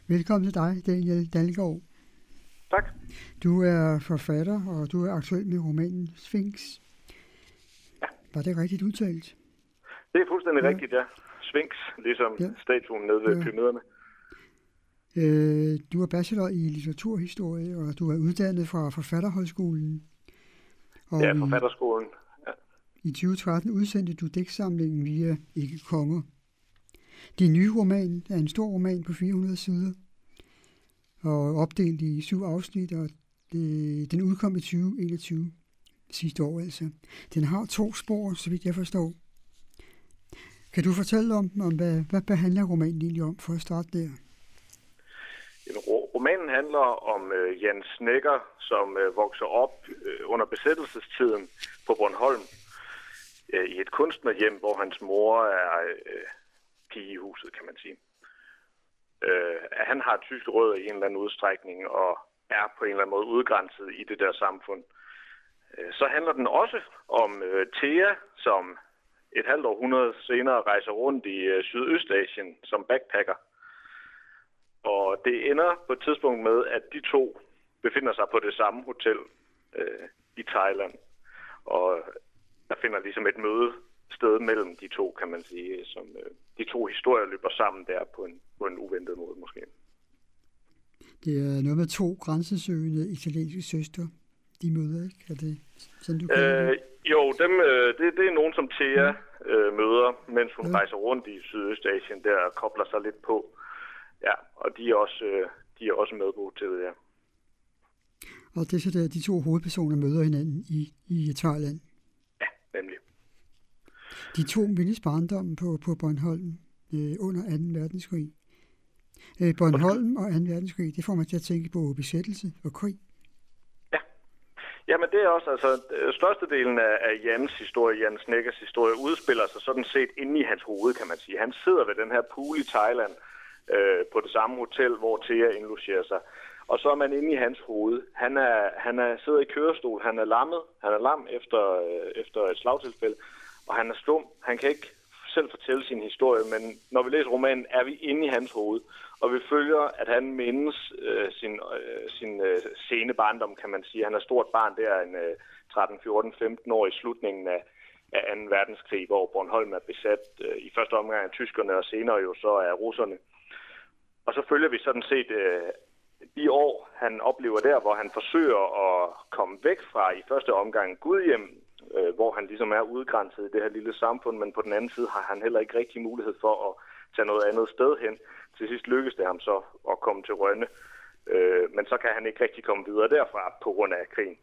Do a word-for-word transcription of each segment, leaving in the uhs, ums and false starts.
Velkommen til dig, Daniel Dalgaard. Tak. Du er forfatter, og du er aktuel med romanen Sphinx. Ja. Var det rigtigt udtalt? Det er fuldstændig ja. rigtigt, ja. Sphinx, ligesom ja. statuen nede ved ja. pyramiderne. Øh, du er bachelor i litteraturhistorie, og du er uddannet fra Forfatterhøjskolen. Og ja, Forfatterskolen. Ja. I tyve tretten udsendte du digtsamlingen Via Ikke Konger. Din nye roman er en stor roman på fire hundrede sider, og opdelt i syv afsnit, og det, den udkom i tyve enogtyve, sidste år altså. Den har to spor, så vidt jeg forstår. Kan du fortælle om, om hvad, hvad behandler romanen egentlig om, for at starte der? Romanen handler om uh, Jan Snækker, som uh, vokser op uh, under besættelsestiden på Bornholm uh, i et kunstnerhjem, hvor hans mor er uh, pige i huset, kan man sige. Uh, han har tyske rødder i en eller anden udstrækning og er på en eller anden måde udgrænset i det der samfund. Uh, så handler den også om uh, Thea, som et halvt århundrede senere rejser rundt i uh, Sydøstasien som backpacker. Og det ender på et tidspunkt med, at de to befinder sig på det samme hotel øh, i Thailand. Og der finder ligesom et mødested mellem de to, kan man sige, som øh, de to historier løber sammen der på en, på en uventet måde måske. Det er noget med to grænsesøgende italienske søstre, de møder, ikke? Er det sådan, du kan øh, Jo, dem, øh, det, det er nogen, som Thea øh, møder, mens hun ja. rejser rundt i Sydøstasien der og kobler sig lidt på. Ja, og de er også, øh, de er også med på hotellet, ja. Og det er så der, de to hovedpersoner møder hinanden i, i Thailand. Ja, nemlig. De to mindes barndommen på, på Bornholm øh, under anden verdenskrig. Øh, Bornholm og anden verdenskrig, det får man til at tænke på besættelse og krig. Ja, jamen det er også, altså størstedelen af, af Jans historie, Jan Snækkers historie, udspiller sig sådan set inde i hans hoved, kan man sige. Han sidder ved den her pool i Thailand, Øh, på det samme hotel, hvor Thea indlogerer sig. Og så er man inde i hans hoved. Han er, han er sidder i kørestol, han er lammet, han er lam efter, øh, efter et slagtilfælde, og han er stum. Han kan ikke selv fortælle sin historie, men når vi læser romanen, er vi inde i hans hoved, og vi følger, at han mindes øh, sin, øh, sin øh, sene barndom, kan man sige. Han er stort barn der, en øh, tretten, fjorten, femten år i slutningen af, af anden verdenskrig, hvor Bornholm er besat øh, i første omgang af tyskerne, og senere jo så af russerne. Og så følger vi sådan set øh, de år, han oplever der, hvor han forsøger at komme væk fra i første omgang Gudhjem, øh, hvor han ligesom er udgrænset i det her lille samfund, men på den anden side har han heller ikke rigtig mulighed for at tage noget andet sted hen. Til sidst lykkes det ham så at komme til Rønne, øh, men så kan han ikke rigtig komme videre derfra på grund af krigen.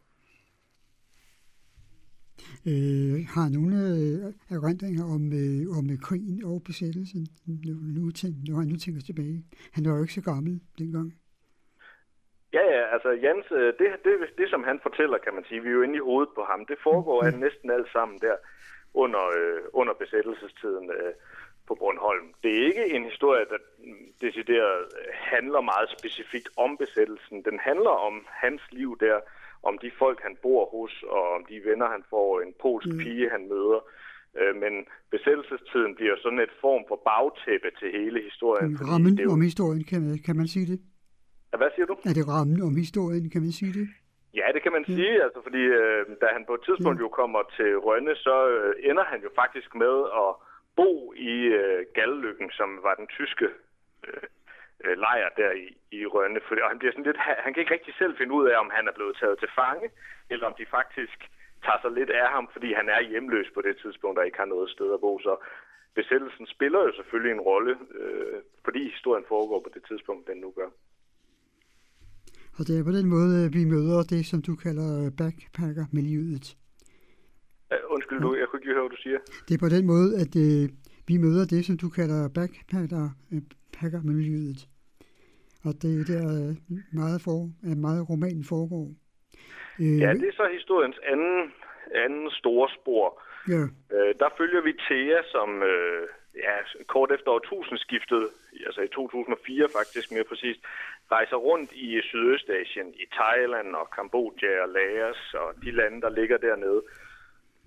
Øh, har nogle øh, erindringer om, øh, om krigen og besættelsen, nu, nu, tænk, nu han nu tænker tilbage? Han var jo ikke så gammel dengang. Ja, ja, altså Jans, det, det, det som han fortæller, kan man sige, vi er jo inde i hovedet på ham, det foregår ja. næsten alt sammen der under, øh, under besættelsestiden øh, på Bornholm. Det er ikke en historie, der decideret handler meget specifikt om besættelsen. Den handler om hans liv der, om de folk, han bor hos, og om de venner, han får, en polsk mm. pige, han møder. Øh, men besættelsestiden bliver sådan et form for bagtæppe til hele historien. Rammen det jo... om historien, kan man, kan man sige det? Ja, hvad siger du? Er det rammen om historien, kan man sige det? Ja, det kan man ja. sige, altså, fordi øh, da han på et tidspunkt ja. jo kommer til Rønne, så øh, ender han jo faktisk med at bo i øh, Gallelykken, som var den tyske øh, lejr der i, i Rønne, for, og han bliver sådan lidt, han kan ikke rigtig selv finde ud af, om han er blevet taget til fange, eller om de faktisk tager sig lidt af ham, fordi han er hjemløs på det tidspunkt, og ikke har noget sted at bo. Så besættelsen spiller jo selvfølgelig en rolle, øh, fordi historien foregår på det tidspunkt, den nu gør. Og det er på den måde, vi møder det, som du kalder backpacker-miljøet. Uh, undskyld, du, jeg kunne ikke høre, hvad du siger. Det er på den måde, at øh, vi møder det, som du kalder backpacker-miljøet. Og det er der meget, for, meget romanen foregår. Øh, ja, det er så historiens anden, anden store spor. Ja. Øh, der følger vi Thea, som øh, ja, kort efter årtusindskiftet, altså i to tusind og fire faktisk mere præcist, rejser rundt i Sydøstasien, i Thailand og Kambodja og Laos og de lande, der ligger dernede.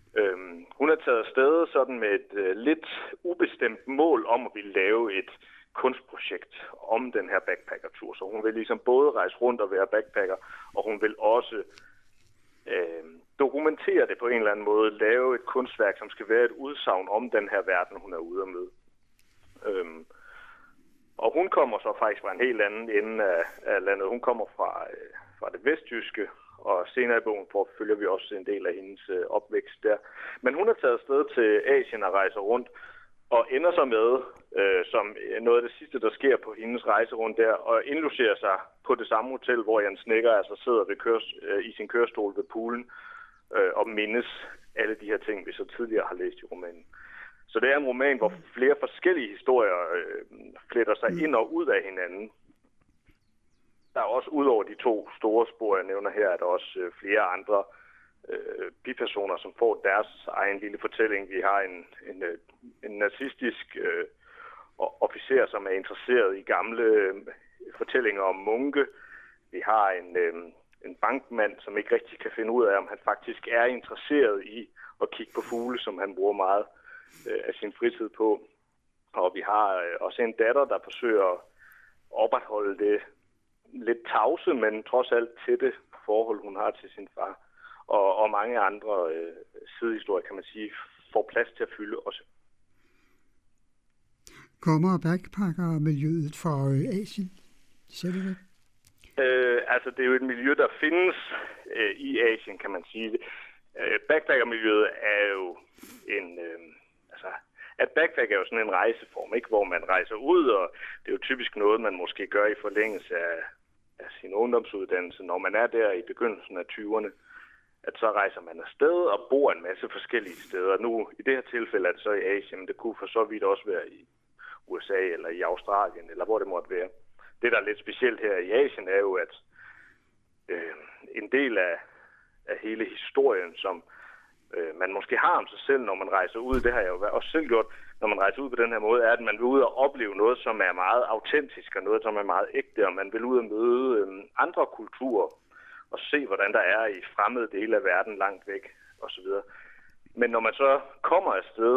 Øhm, hun er taget afsted sådan med et øh, lidt ubestemt mål om at ville lave et kunstprojekt om den her backpackertur. Så hun vil ligesom både rejse rundt og være backpacker, og hun vil også øh, dokumentere det på en eller anden måde, lave et kunstværk, som skal være et udsagn om den her verden, hun er ude at møde. Øhm, og hun kommer så faktisk fra en helt anden ende af, af landet. Hun kommer fra, øh, fra det vestjyske, og senere i bogen følger vi også en del af hendes øh, opvækst der. Men hun er taget afsted til Asien og rejser rundt, og ender så med, øh, som noget af det sidste, der sker på hendes rejse rundt der, og indlogerer sig på det samme hotel, hvor Jan Snækker altså sidder ved køres, øh, i sin kørestol ved poolen, øh, og mindes alle de her ting, vi så tidligere har læst i romanen. Så det er en roman, hvor flere forskellige historier øh, fletter sig ind og ud af hinanden. Der er også, ud over de to store spor, jeg nævner her, er der også øh, flere andre øh, bipersoner, som får deres egen lille fortælling. Vi har en, en, øh, en nazistisk øh, officer, som er interesseret i gamle øh, fortællinger om munke. Vi har en, øh, en bankmand, som ikke rigtig kan finde ud af, om han faktisk er interesseret i at kigge på fugle, som han bruger meget øh, af sin fritid på. Og vi har øh, også en datter, der forsøger at opretholde det lidt tavse, men trods alt tætte forhold, hun har til sin far. Og, og mange andre øh, sidehistorier, kan man sige, får plads til at fylde også. Kommer backpacker-miljøet fra øh, Asien? Ser du det? Øh, altså, det er jo et miljø, der findes øh, i Asien, kan man sige. Øh, backpacker-miljøet er jo en... Øh, altså, at backpack er jo sådan en rejseform, ikke, hvor man rejser ud, og det er jo typisk noget, man måske gør i forlængelse af, af sin ungdomsuddannelse, når man er der i begyndelsen af tyverne, at så rejser man afsted og bor en masse forskellige steder. Nu, i det her tilfælde er det så i Asien, men det kunne for så vidt også være i U S A eller i Australien, eller hvor det måtte være. Det, der er lidt specielt her i Asien, er jo, at øh, en del af, af hele historien, som øh, man måske har om sig selv, når man rejser ud, det har jeg jo også selv gjort, når man rejser ud på den her måde, er, at man vil ud og opleve noget, som er meget autentisk, og noget, som er meget ægte, og man vil ud og møde øh, andre kulturer, og se, hvordan der er i fremmede dele af verden langt væk, osv. Men når man så kommer afsted,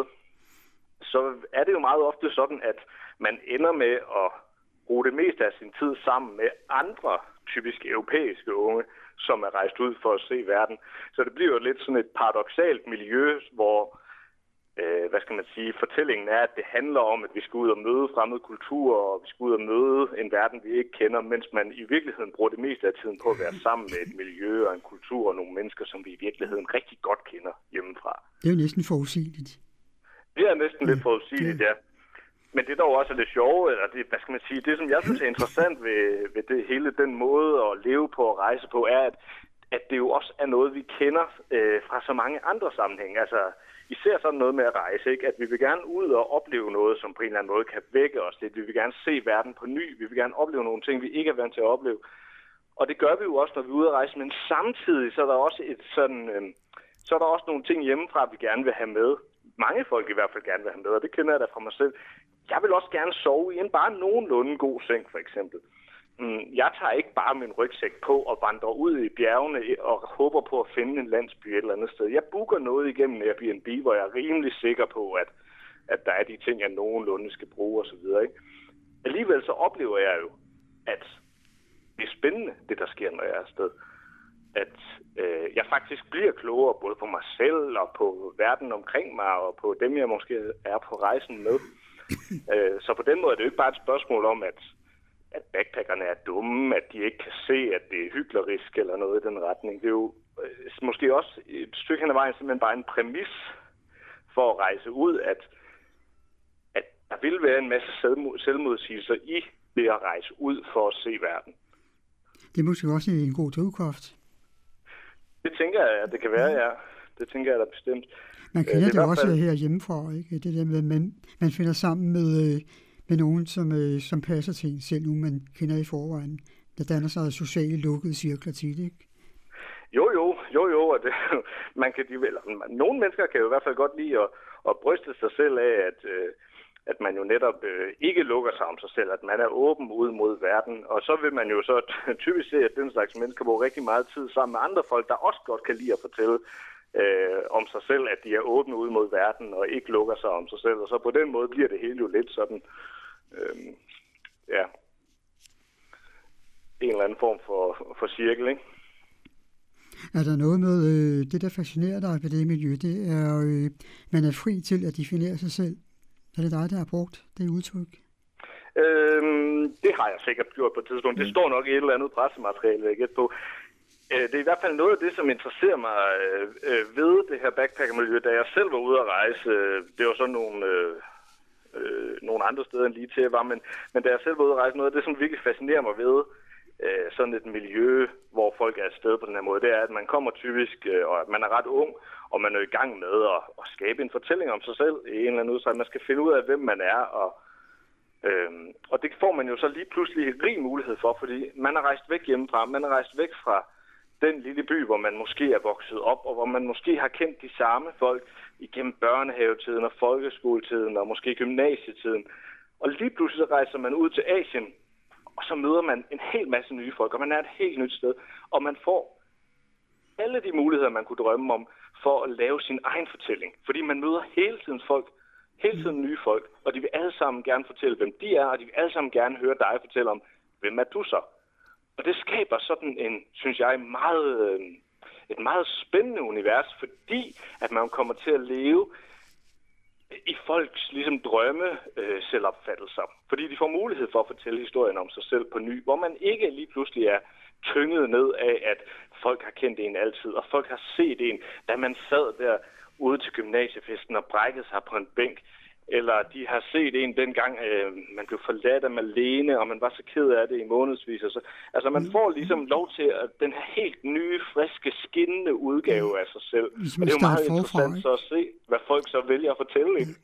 så er det jo meget ofte sådan, at man ender med at bruge det meste af sin tid sammen med andre typisk europæiske unge, som er rejst ud for at se verden. Så det bliver jo lidt sådan et paradoksalt miljø, hvor øh, hvad skal man sige, fortællingen er, at det handler om, at vi skal ud og møde fremmede kulturer, og vi skal ud og møde en verden, vi ikke kender, mens man i virkeligheden bruger det meste af tiden på at være sammen med et miljø og en kultur og nogle mennesker, som vi i virkeligheden rigtig godt kender hjemmefra. Det er jo næsten forudsigeligt. Det er næsten ja, lidt forudsigeligt, ja. Men det, der jo også er det sjove, eller det, hvad skal man sige, det, som jeg synes er interessant ved, ved det, hele den måde at leve på og rejse på, er, at, at det jo også er noget, vi kender øh, fra så mange andre sammenhænge. Altså, især sådan noget med at rejse, ikke? At vi vil gerne ud og opleve noget, som på en eller anden måde kan vække os lidt. Vi vil gerne se verden på ny. Vi vil gerne opleve nogle ting, vi ikke er vant til at opleve. Og det gør vi jo også, når vi er ude at rejse. Men samtidig, så er der også et sådan, øh, så er der også nogle ting hjemmefra, vi gerne vil have med. Mange folk i hvert fald gerne vil have med, og det kender jeg da fra mig selv. Jeg vil også gerne sove i en bare nogenlunde god seng, for eksempel. Jeg tager ikke bare min rygsæk på og vandrer ud i bjergene og håber på at finde en landsby et eller andet sted. Jeg booker noget igennem Airbnb, hvor jeg er rimelig sikker på, at, at der er de ting, jeg nogenlunde skal bruge osv. Alligevel så oplever jeg jo, at det er spændende, det der sker, når jeg er afsted. At øh, jeg faktisk bliver klogere både på mig selv og på verden omkring mig og på dem, jeg måske er på rejsen med. øh, så på den måde er det jo ikke bare et spørgsmål om, at, at backpackerne er dumme, at de ikke kan se, at det er hyklerisk eller noget i den retning. Det er jo øh, måske også et stykke hen ad vejen simpelthen bare en præmis for at rejse ud, at, at der vil være en masse selvmod, selvmodsigelser i det at rejse ud for at se verden. Det er måske også en god drivkraft. Det tænker jeg, at det kan være, ja. Det tænker jeg da bestemt. Man kender det, det også fald... her hjemmefra, ikke? Det der med, at man, man finder sammen med, med nogen, som, som passer til en selv, nu man kender i forvejen. Der danner sig sociale lukkede cirkler til det, ikke? Jo, jo, jo, jo. Og det, man kan, de, eller, nogle mennesker kan jo i hvert fald godt lide at, at bryste sig selv af, at, at man jo netop ikke lukker sig om sig selv, at man er åben ud mod verden. Og så vil man jo så typisk se, at den slags mennesker bruger rigtig meget tid sammen med andre folk, der også godt kan lide at fortælle Øh, om sig selv, at de er åbne ud mod verden og ikke lukker sig om sig selv. Og så på den måde bliver det hele jo lidt sådan, øh, ja, en eller anden form for, for cirkel, ikke? Er der noget med øh, det, der fascinerer dig ved det miljø, det er, øh, man er fri til at definere sig selv. Er det dig, der har brugt det udtryk? Øhm, det har jeg sikkert gjort på et tidspunkt. Det står nok i et eller andet pressemateriale, jeg gætter på. Det er i hvert fald noget af det, som interesserer mig øh, ved det her backpackermiljø. Da jeg selv var ude at rejse, øh, det var sådan nogle, øh, øh, nogle andre steder end lige til var, men, men da jeg selv var ude at rejse, noget af det, som virkelig fascinerer mig ved øh, sådan et miljø, hvor folk er afsted på den her måde, det er, at man kommer typisk, øh, og at man er ret ung, og man er i gang med at, at skabe en fortælling om sig selv i en eller anden udstrækning. Man skal finde ud af, hvem man er, og Øhm, og det får man jo så lige pludselig en rig mulighed for, fordi man er rejst væk hjemmefra, man er rejst væk fra den lille by, hvor man måske er vokset op, og hvor man måske har kendt de samme folk igennem børnehavetiden og folkeskoletiden og måske gymnasietiden. Og lige pludselig rejser man ud til Asien, og så møder man en hel masse nye folk, og man er et helt nyt sted, og man får alle de muligheder, man kunne drømme om for at lave sin egen fortælling. Fordi man møder hele tiden folk, hele tiden nye folk, og de vil alle sammen gerne fortælle, hvem de er, og de vil alle sammen gerne høre dig fortælle om, hvem er du så? Og det skaber sådan en, synes jeg, meget, et meget spændende univers, fordi at man kommer til at leve i folks ligesom drømme øh, selvopfattelser. Fordi de får mulighed for at fortælle historien om sig selv på ny, hvor man ikke lige pludselig er tynget ned af, at folk har kendt en altid, og folk har set en, da man sad der ude til gymnasiefesten og brækkede sig på en bænk, eller de har set en dengang, øh, man blev forladt af Malene, og man var så ked af det i månedsvis. Og så. Altså man får ligesom lov til at den her helt nye, friske, skinnende udgave af sig selv. Og det er jo meget interessant så at se, hvad folk så vælger at fortælle. Ikke?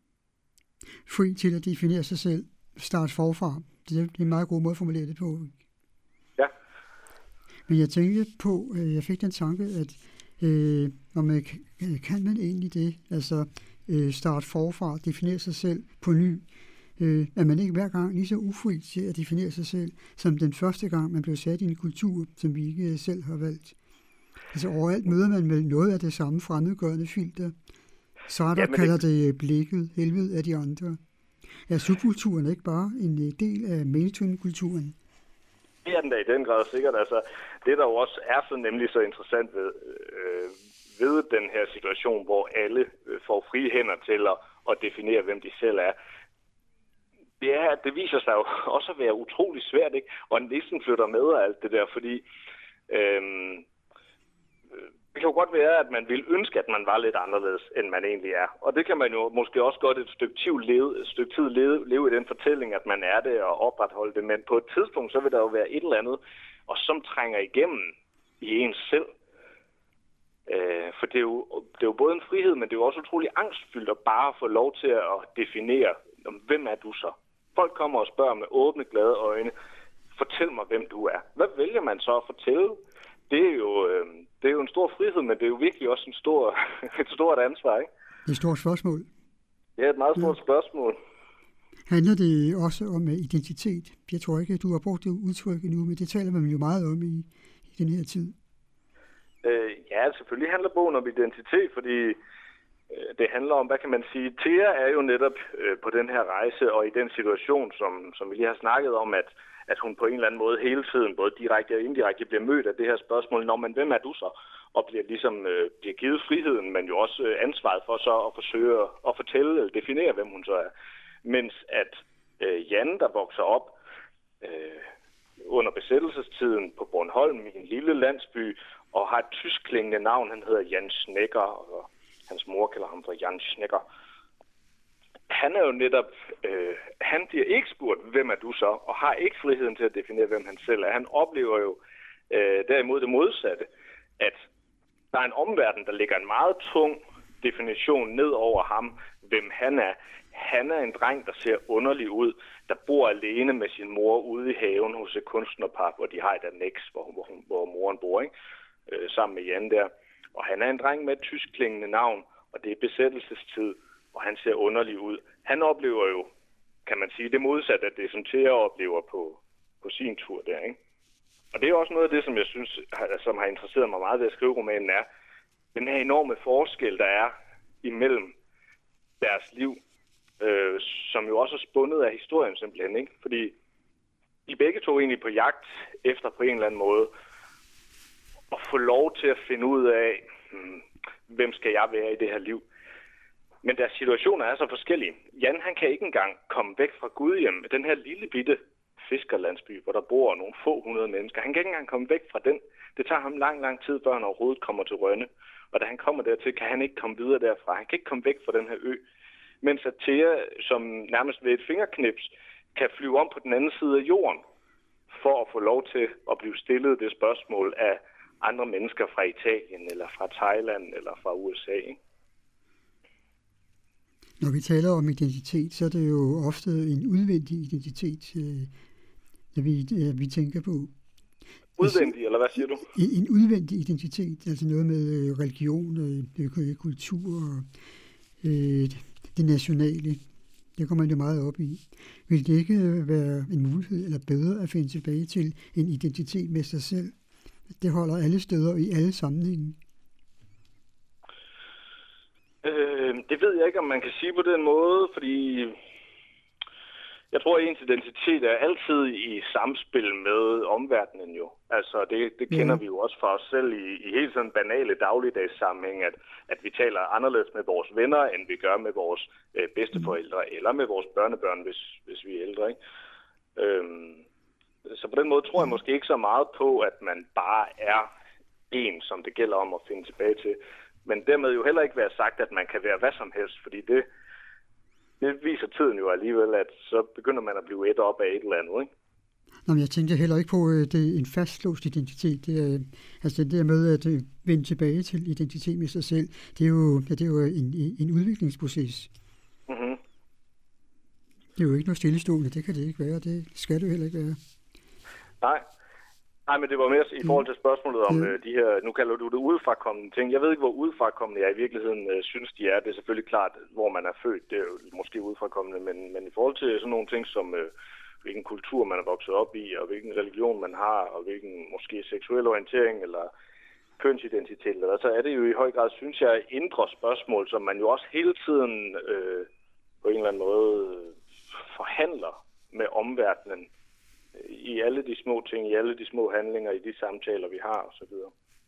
Fri til at definere sig selv. Start forfra. Det er en meget god måde at formulere det på. Ja. Men jeg tænkte på, jeg fik den tanke, at øh, om man, kan man egentlig det, altså øh, starte forfra, definere sig selv på ny, øh, er man ikke hver gang lige så ufri til at definere sig selv, som den første gang, man blev sat i en kultur, som vi ikke selv har valgt. Altså overalt møder man vel noget af det samme fremmedgørende filter. Sartre ja, kalder det... det blikket, helvede af de andre. Er subkulturen ikke bare en del af mainstream-kulturen? Det er den da i den grad sikkert. Altså, det, der jo også er så nemlig så interessant ved, øh, ved den her situation, hvor alle øh, får frie hænder til at, at definere, hvem de selv er, det er, at det viser sig jo også at være utrolig svært, ikke? Og næsten flytter med af alt det der, fordi øh, det kan jo godt være, at man ville ønske, at man var lidt anderledes, end man egentlig er. Og det kan man jo måske også godt et stykke tid leve, et stykke tid leve, leve i den fortælling, at man er det og opretholde det. Men på et tidspunkt, så vil der jo være et eller andet, og som trænger igennem i ens selv. Øh, for det er, jo, det er jo både en frihed, men det er jo også utrolig angstfyldt at bare få lov til at definere, hvem er du så? Folk kommer og spørger med åbne, glade øjne, fortæl mig, hvem du er. Hvad vælger man så at fortælle? Det er jo... Øh, Det er jo en stor frihed, men det er jo virkelig også en stor, et stort ansvar, ikke? Det er et stort spørgsmål. Ja, et meget stort ja. spørgsmål. Handler det også om identitet? Jeg tror ikke, at du har brugt det udtryk endnu, men det taler man jo meget om i, i den her tid. Øh, ja, selvfølgelig handler bogen om identitet, fordi øh, det handler om, hvad kan man sige, Thea er jo netop øh, på den her rejse, og i den situation, som, som vi lige har snakket om, at at hun på en eller anden måde hele tiden, både direkte og indirekte, bliver mødt af det her spørgsmål, nå, men hvem er du så? Og bliver ligesom øh, bliver givet friheden, men jo også øh, ansvaret for så at forsøge at fortælle eller definere, hvem hun så er. Mens at øh, Jan, der vokser op øh, under besættelsestiden på Bornholm i en lille landsby, og har et tyskklingende navn, han hedder Jan Schnecker, og hans mor kalder ham for Jan Schnecker. Han er jo netop, øh, han bliver ikke spurgt, hvem er du så, og har ikke friheden til at definere, hvem han selv er. Han oplever jo øh, derimod det modsatte, at der er en omverden, der ligger en meget tung definition ned over ham, hvem han er. Han er en dreng, der ser underlig ud, der bor alene med sin mor ude i haven hos et kunstnerpar, hvor de har et anneks, hvor, hvor, hvor moren bor, ikke? Øh, sammen med Jan der. Og han er en dreng med et tyskklingende navn, og det er besættelsestid, og han ser underlig ud. Han oplever jo, kan man sige, det modsatte af det, som Thea oplever på, på sin tur der, ikke? Og det er også noget af det, som jeg synes, som har interesseret mig meget ved at skrive romanen, er den her enorme forskel, der er imellem deres liv, øh, som jo også er spundet af historien simpelthen, ikke? Fordi de begge to egentlig på jagt efter på en eller anden måde at få lov til at finde ud af, hmm, hvem skal jeg være i det her liv. Men deres situationer er så forskellige. Jan, han kan ikke engang komme væk fra Gudhjem, den her lille bitte fiskerlandsby, hvor der bor nogle få hundrede mennesker. Han kan ikke engang komme væk fra den. Det tager ham lang, lang tid, før han overhovedet kommer til Rønne. Og da han kommer dertil, kan han ikke komme videre derfra. Han kan ikke komme væk fra den her ø. Mens at Thea, som nærmest ved et fingerknips, kan flyve om på den anden side af jorden, for at få lov til at blive stillet det spørgsmål af andre mennesker fra Italien, eller fra Thailand, eller fra U S A. Ikke? Når vi taler om identitet, så er det jo ofte en udvendig identitet, øh, vi, øh, vi tænker på. Udvendig, eller hvad siger du? En, en udvendig identitet, altså noget med religion, øh, kultur og øh, det nationale. Det kommer man jo meget op i. Vil det ikke være en mulighed eller bedre at finde tilbage til en identitet med sig selv? Det holder alle steder i alle sammenhænge. Øh, det ved jeg ikke, om man kan sige på den måde, fordi jeg tror, at ens identitet er altid i samspil med omverdenen jo. Altså, det, det kender ja. vi jo også fra os selv i, i helt sådan banale dagligdags sammenhæng, at, at vi taler anderledes med vores venner, end vi gør med vores øh, bedsteforældre, mm. eller med vores børnebørn, hvis, hvis vi er ældre, ikke? Øhm, så på den måde tror jeg måske ikke så meget på, at man bare er en, som det gælder om at finde tilbage til. Men dermed jo heller ikke være sagt, at man kan være hvad som helst, fordi det, det viser tiden jo alligevel, at så begynder man at blive et op af et eller andet, ikke? Nå, men jeg tænkte heller ikke på, at det er en fastlåst identitet. Det er, altså det der med at vende tilbage til identitet med sig selv, det er jo, ja, det er jo en, en udviklingsproces. Mm-hmm. Det er jo ikke noget stillestående, det kan det ikke være, det skal det jo heller ikke være. Nej. Nej, men det var mere i forhold til spørgsmålet om ja. de her, nu kalder du det udefrakommende ting. Jeg ved ikke, hvor udefrakommende jeg i virkeligheden øh, synes, de er. Det er selvfølgelig klart, hvor man er født, det er jo måske udefrakommende, men, men i forhold til sådan nogle ting som, øh, hvilken kultur man er vokset op i, og hvilken religion man har, og hvilken måske seksuel orientering, eller kønsidentitet, eller, så er det jo i høj grad, synes jeg, indre spørgsmål, som man jo også hele tiden øh, på en eller anden måde forhandler med omverdenen. I alle de små ting, i alle de små handlinger, i de samtaler, vi har, og så videre.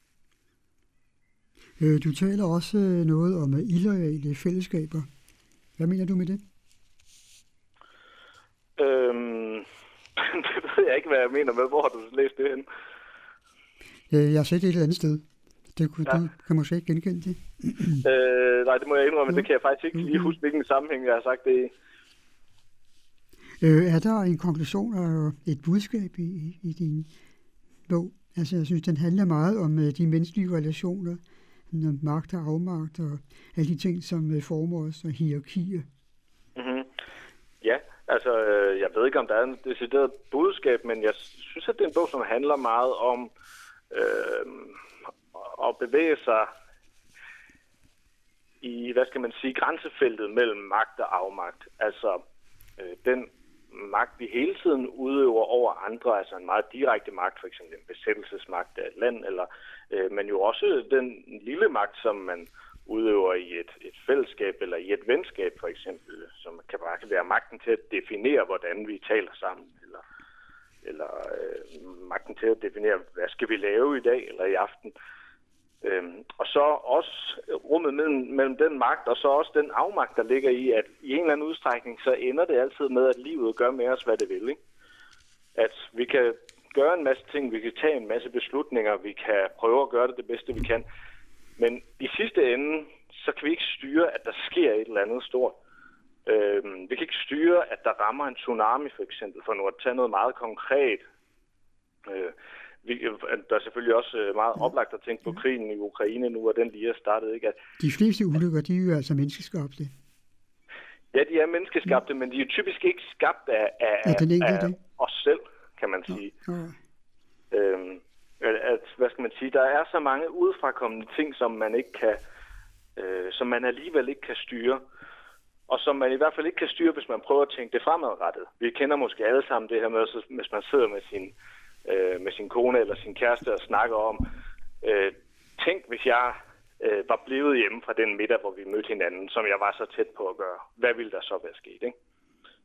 Du taler også noget om illoyale fællesskaber. Hvad mener du med det? Øhm, det ved jeg ikke, hvad jeg mener med. Hvor har du læst det hen? Jeg har set det et eller andet sted. Det kunne, ja. Du kan måske ikke genkende det. øh, nej, det må jeg indrømme, men det kan jeg faktisk ikke lige huske, hvilken sammenhæng jeg har sagt det i. Øh, er der en konklusion og et budskab i, i din bog? Altså, jeg synes, den handler meget om uh, de menneskelige relationer, om magt og afmagt og alle de ting, som uh, former os, og hierarkier. Mm-hmm. Ja, altså, øh, jeg ved ikke, om der er en decideret budskab, men jeg synes, at det er en bog, som handler meget om øh, at bevæge sig i, hvad skal man sige, grænsefeltet mellem magt og afmagt. Altså, øh, den magt, vi hele tiden udøver over andre, altså en meget direkte magt, for eksempel en besættelsesmagt af et land, eller, øh, men jo også den lille magt, som man udøver i et, et fællesskab eller i et venskab, for eksempel, som kan bare kan være magten til at definere, hvordan vi taler sammen, eller, eller øh, magten til at definere, hvad skal vi lave i dag eller i aften. Øhm, og så også rummet mellem, mellem den magt, og så også den afmagt, der ligger i, at i en eller anden udstrækning, så ender det altid med, at livet gør med os, hvad det vil. Ikke? At vi kan gøre en masse ting, vi kan tage en masse beslutninger, vi kan prøve at gøre det det bedste, vi kan. Men i sidste ende, så kan vi ikke styre, at der sker et eller andet stort. Øhm, vi kan ikke styre, at der rammer en tsunami, for eksempel, for nu at tage noget meget konkret. Øh, Vi, der er selvfølgelig også meget oplagt at tænke på krigen i Ukraine nu, og den lige er startet, ikke? At, de fleste ulykker, de er jo altså menneskeskabte. Ja, de er menneskeskabte, ja. Men de er jo typisk ikke skabt af, af, ja, af os selv, kan man sige. Ja. Ja. Øhm, at, hvad skal man sige, der er så mange udefrakommende ting, som man ikke kan, øh, som man alligevel ikke kan styre, og som man i hvert fald ikke kan styre, hvis man prøver at tænke det fremadrettet. Vi kender måske alle sammen det her med, hvis man sidder med sin med sin kone eller sin kæreste og snakker om, øh, tænk hvis jeg øh, var blevet hjemme fra den middag, hvor vi mødte hinanden, som jeg var så tæt på at gøre. Hvad ville der så være sket, ikke?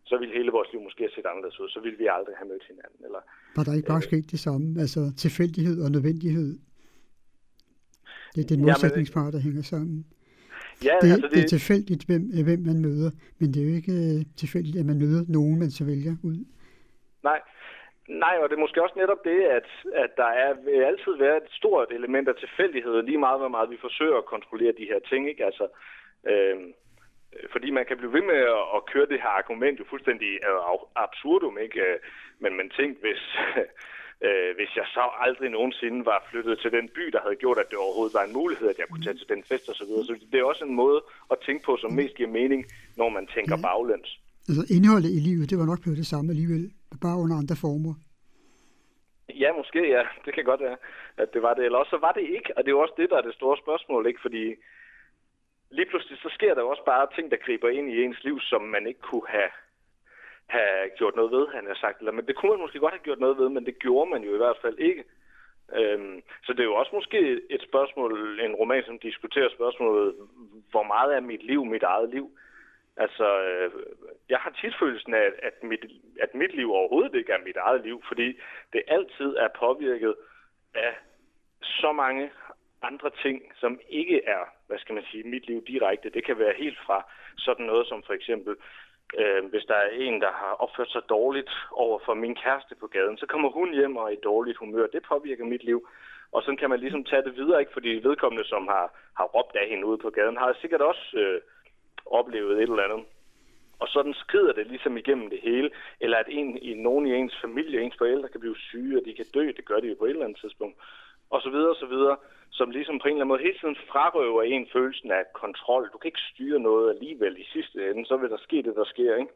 så ville hele vores liv måske have set anderledes ud. Så ville vi aldrig have mødt hinanden. Eller, var der ikke bare øh, sket det samme? Altså tilfældighed og nødvendighed? Det er den modsætningspar, der hænger sammen. Ja, det, altså det, det er tilfældigt, hvem, hvem man møder, men det er jo ikke uh, tilfældigt, at man møder nogen, man så vælger ud. Nej, Nej, og det er måske også netop det, at, at der er, vil altid være et stort element af tilfældighed, lige meget, hvor meget vi forsøger at kontrollere de her ting, ikke? Altså, øh, fordi man kan blive ved med at, at køre det her argument jo fuldstændig absurdum, ikke? Men man tænkte, hvis, øh, hvis jeg så aldrig nogensinde var flyttet til den by, der havde gjort, at det overhovedet var en mulighed, at jeg kunne tage til den fest og så videre. Så det er også en måde at tænke på, som mest giver mening, når man tænker ja. baglæns. Altså indholdet i livet, det var nok blevet det samme alligevel, bare under andre former. Ja, måske ja. Det kan godt være, at det var det. Eller også så var det ikke, og det er jo også det, der er det store spørgsmål, ikke? Fordi lige pludselig så sker der jo også bare ting, der griber ind i ens liv, som man ikke kunne have, have gjort noget ved, han har sagt. Eller, men det kunne man måske godt have gjort noget ved, men det gjorde man jo i hvert fald ikke. Øhm, så det er jo også måske et spørgsmål, en roman, som diskuterer spørgsmålet, hvor meget er mit liv mit eget liv? Altså, øh, jeg har tit følelsen af, at mit, at mit liv overhovedet ikke er mit eget liv, fordi det altid er påvirket af så mange andre ting, som ikke er, hvad skal man sige, mit liv direkte. Det kan være helt fra sådan noget som for eksempel, øh, hvis der er en, der har opført sig dårligt over for min kæreste på gaden, så kommer hun hjem og er i dårligt humør. Det påvirker mit liv. Og sådan kan man ligesom tage det videre, ikke? Fordi vedkommende, som har, har råbt af hende ude på gaden, har sikkert også øh, oplevet et eller andet. Og sådan skrider det ligesom igennem det hele. Eller at en, i, nogen i ens familie, ens forældre kan blive syge, og de kan dø. Det gør de jo på et eller andet tidspunkt. Og så videre, og så videre. Som ligesom på en eller anden måde hele tiden frarøver en følelsen af kontrol. Du kan ikke styre noget alligevel i sidste ende. Så vil der ske det, der sker, ikke?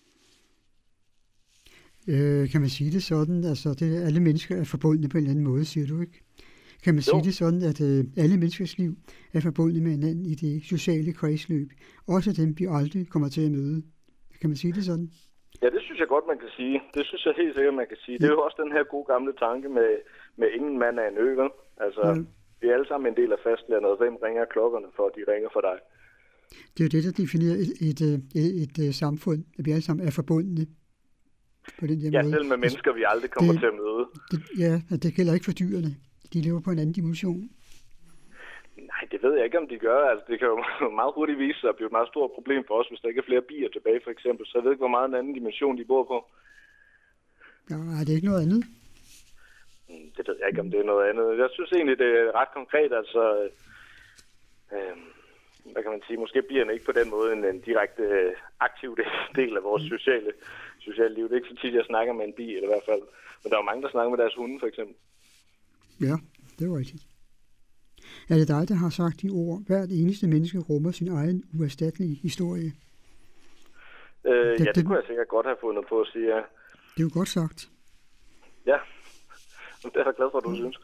Øh, kan man sige det sådan? Altså, det, alle mennesker er forbundne på en eller anden måde, siger du, ikke? Kan man jo. sige det sådan, at øh, alle menneskers liv er forbundet med hinanden i det sociale kredsløb? Også dem, vi aldrig kommer til at møde. Kan man sige det sådan? Ja, det synes jeg godt, man kan sige. Det synes jeg helt sikkert, man kan sige. Ja. Det er jo også den her gode gamle tanke med, med ingen mand af en ø, vel? Altså, ja. Vi er alle sammen en del af fastlandet, og hvem ringer klokkerne for, de ringer for dig? Det er jo det, der definerer et, et, et, et, et samfund, at vi alle sammen er forbundne. På den der ja, måde. selv med mennesker, vi aldrig kommer det, til at møde. Det, ja, det gælder ikke for dyrene. De lever på en anden dimension. Nej, det ved jeg ikke, om de gør. Altså, det kan jo meget hurtigt vise sig at blive et meget stort problem for os, hvis der ikke er flere bier tilbage, for eksempel. Så jeg ved ikke, hvor meget en anden dimension de bor på. Ja, er det ikke noget andet? Det ved jeg ikke, om det er noget andet. Jeg synes egentlig, det er ret konkret. Altså, øh, hvad kan man sige? Måske bierne ikke på den måde en, en direkte øh, aktiv del af vores sociale, sociale liv. Det er ikke så tit, jeg snakker med en bi, eller i hvert fald. Men der er jo mange, der snakker med deres hunde, for eksempel. Ja, det var rigtigt. Er det dig, der har sagt de ord, hvert eneste menneske rummer sin egen uerstattelige historie? Øh, det, ja, det, det kunne jeg sikkert godt have fundet på at sige, ja. Det er jo godt sagt. Ja, det er jeg glad for, at du ja. synes.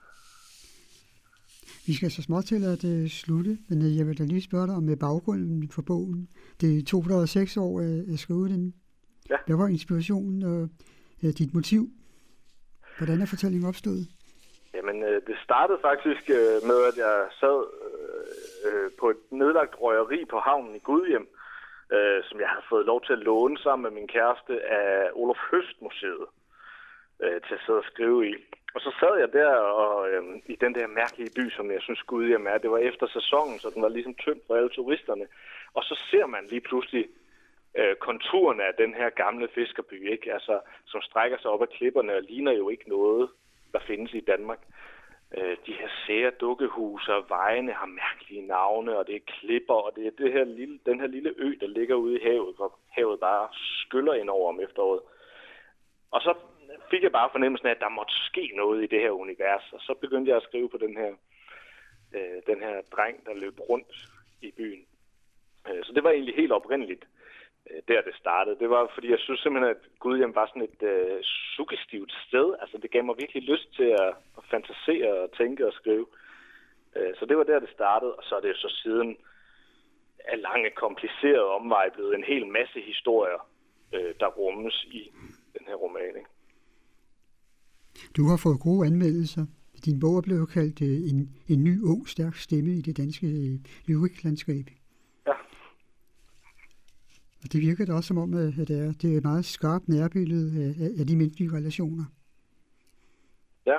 Vi skal så småt til at uh, slutte, men uh, jeg vil da lige spørge dig om uh, baggrunden for bogen. Det tog dig seks år uh, at skrive den. Ja. Hvad var inspirationen og uh, dit motiv? Hvordan er fortællingen opstået? Jamen, øh, det startede faktisk øh, med, at jeg sad øh, på et nedlagt røgeri på havnen i Gudhjem, øh, som jeg havde fået lov til at låne sammen med min kæreste af Olof Høst Museet øh, til at sidde og skrive i. Og så sad jeg der og, øh, i den der mærkelige by, som jeg synes Gudhjem er. Det var efter sæsonen, så den var ligesom tømt for alle turisterne. Og så ser man lige pludselig øh, konturerne af den her gamle fiskerby, ikke? Altså, som strækker sig op ad klipperne og ligner jo ikke noget, der findes i Danmark. Øh, de her sære dukkehuse og vejene har mærkelige navne, og det er klipper, og det er det her lille, den her lille ø, der ligger ude i havet, hvor havet bare skyller ind over om efteråret. Og så fik jeg bare fornemmelsen af, at der måtte ske noget i det her univers, og så begyndte jeg at skrive på den her, øh, den her dreng, der løb rundt i byen. Øh, så det var egentlig helt oprindeligt, der det startede. Det var, fordi jeg synes simpelthen, at Gudhjem var sådan et øh, suggestivt sted. Altså, det gav mig virkelig lyst til at, at fantasere og tænke og skrive. Øh, så det var der, det startede, og så er det så siden af lange, komplicerede omvej blevet en hel masse historier, øh, der rummes i den her roman, ikke? Du har fået gode anmeldelser. Din bog er blevet kaldt øh, en, en ny, ung, stærk stemme i det danske øh, lyriklandskab. Ja. Og det virker da også som om, at det er, det er et meget skarpt nærbillede af, af, af de menneskelige relationer. Ja.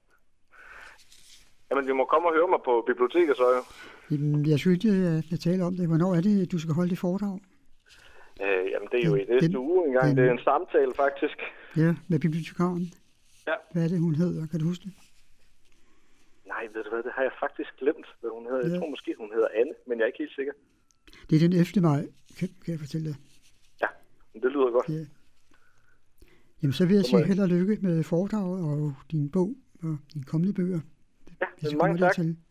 Jamen, vi må komme og høre mig på biblioteket, så jo. Jamen, jeg synes ikke, at jeg taler om det. Hvornår er det, du skal holde det foredrag? Øh, jamen, det er jo den, i næste uge engang. Den, det er en samtale, faktisk. Ja, med bibliotekaren. Ja. Hvad er det, hun hedder? Kan du huske det? Nej, ved du hvad, det har jeg faktisk glemt, hvad hun hedder. Ja. Jeg tror måske, hun hedder Anne, men jeg er ikke helt sikker. Det er den ellevte maj, kan, kan jeg fortælle dig. Ja, det lyder godt. Ja. Jamen, så vil jeg sige held og lykke med foredraget og din bog og dine kommende bøger. Ja, mange tak. Til.